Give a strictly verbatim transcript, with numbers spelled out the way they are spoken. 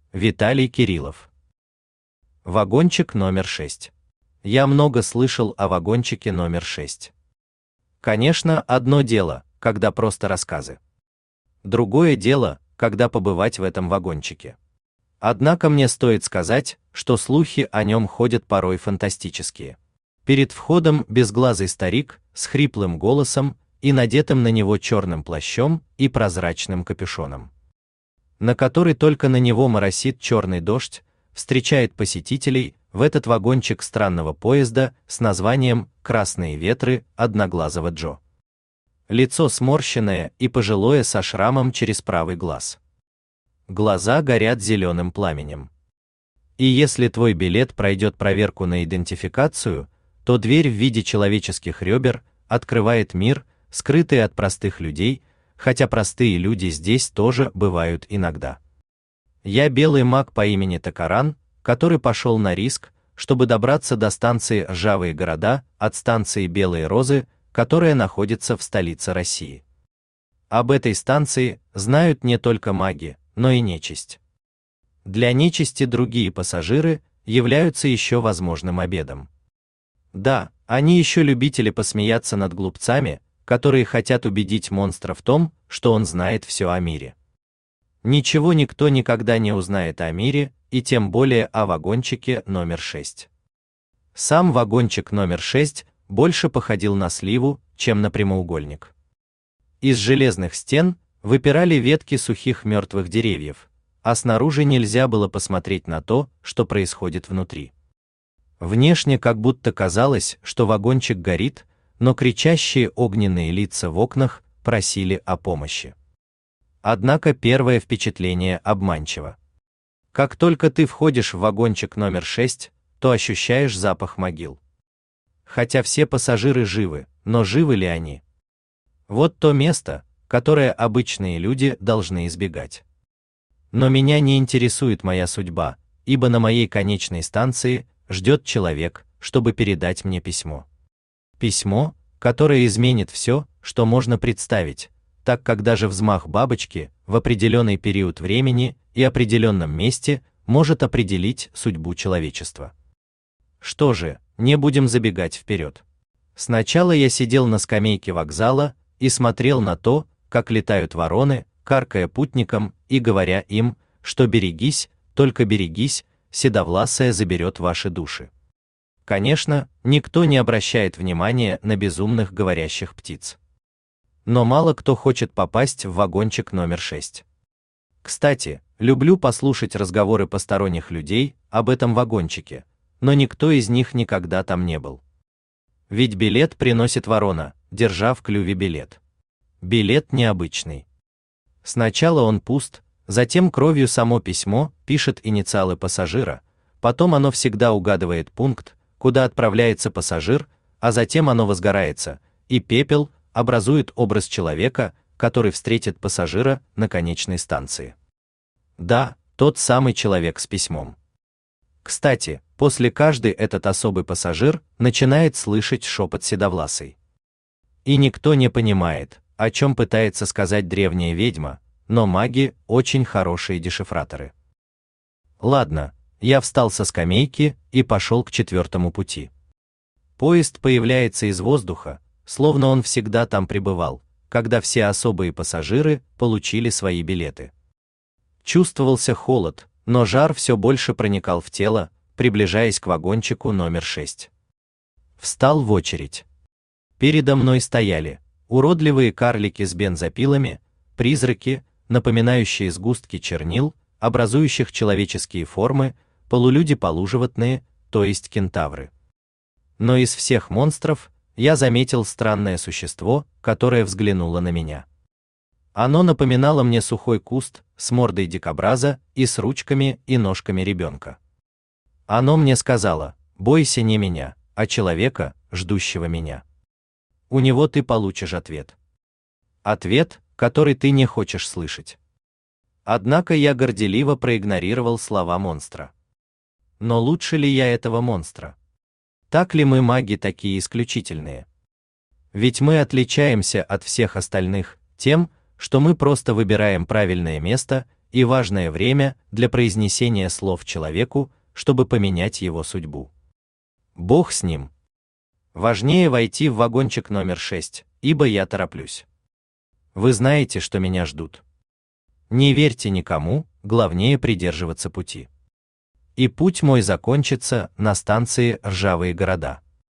Виталий Кириллов. Вагончик номер шесть. Я много слышал о вагончике номер шесть. Конечно, одно дело, когда просто рассказы. Другое дело, когда побывать в этом вагончике. Однако мне стоит сказать, что слухи о нем ходят порой фантастические. Перед входом безглазый старик с хриплым голосом и надетым на него черным плащом и прозрачным капюшоном, на который только на него моросит черный дождь, встречает посетителей в этот вагончик странного поезда с названием «Красные ветры» Одноглазого Джо. Лицо сморщенное и пожилое со шрамом через правый глаз. Глаза горят зеленым пламенем. И если твой билет пройдет проверку на идентификацию, то дверь в виде человеческих ребер открывает мир, скрытый от простых людей, хотя простые люди здесь тоже бывают иногда. Я белый маг по имени Токаран, который пошел на риск, чтобы добраться до станции Ржавые города от станции Белые розы, которая находится в столице России. Об этой станции знают не только маги, но и нечисть. Для нечисти другие пассажиры являются еще возможным обедом. Да, они еще любители посмеяться над глупцами, которые хотят убедить монстра в том, что он знает все о мире. Ничего никто никогда не узнает о мире, и тем более о вагончике номер шесть. Сам вагончик номер шесть больше походил на сливу, чем на прямоугольник. Из железных стен выпирали ветки сухих мертвых деревьев, а снаружи нельзя было посмотреть на то, что происходит внутри. Внешне как будто казалось, что вагончик горит, но кричащие огненные лица в окнах просили о помощи. Однако первое впечатление обманчиво. Как только ты входишь в вагончик номер шесть, то ощущаешь запах могил. Хотя все пассажиры живы, но живы ли они? Вот то место, которое обычные люди должны избегать. Но меня не интересует моя судьба, ибо на моей конечной станции ждет человек, чтобы передать мне письмо. Письмо, которое изменит все, что можно представить, так как даже взмах бабочки в определенный период времени и определенном месте может определить судьбу человечества. Что же, не будем забегать вперед. Сначала я сидел на скамейке вокзала и смотрел на то, как летают вороны, каркая путникам и говоря им, что берегись, только берегись, седовласая заберет ваши души. Конечно, никто не обращает внимания на безумных говорящих птиц. Но мало кто хочет попасть в вагончик номер шесть. Кстати, люблю послушать разговоры посторонних людей об этом вагончике, но никто из них никогда там не был. Ведь билет приносит ворона, держа в клюве билет. Билет необычный. Сначала он пуст, затем кровью само письмо пишет инициалы пассажира, потом оно всегда угадывает пункт, куда отправляется пассажир, а затем оно возгорается, и пепел образует образ человека, который встретит пассажира на конечной станции. Да, тот самый человек с письмом. Кстати, после каждый этот особый пассажир начинает слышать шепот седовласой. И никто не понимает, о чем пытается сказать древняя ведьма, но маги очень хорошие дешифраторы. Ладно, я встал со скамейки и пошел к четвертому пути. Поезд появляется из воздуха, словно он всегда там пребывал, когда все особые пассажиры получили свои билеты. Чувствовался холод, но жар все больше проникал в тело, приближаясь к вагончику номер шесть. Встал в очередь. Передо мной стояли уродливые карлики с бензопилами, призраки, напоминающие сгустки чернил, образующих человеческие формы, полулюди-полуживотные, то есть кентавры. Но из всех монстров я заметил странное существо, которое взглянуло на меня. Оно напоминало мне сухой куст с мордой дикобраза и с ручками и ножками ребенка. Оно мне сказало: «Бойся не меня, а человека, ждущего меня. У него ты получишь ответ. Ответ, который ты не хочешь слышать». Однако я горделиво проигнорировал слова монстра. Но лучше ли я этого монстра? Так ли мы, маги, такие исключительные? Ведь мы отличаемся от всех остальных тем, что мы просто выбираем правильное место и важное время для произнесения слов человеку, чтобы поменять его судьбу. Бог с ним. Важнее войти в вагончик номер шесть, ибо я тороплюсь. Вы знаете, что меня ждут. Не верьте никому, главнее придерживаться пути. И путь мой закончится на станции Ржавые города.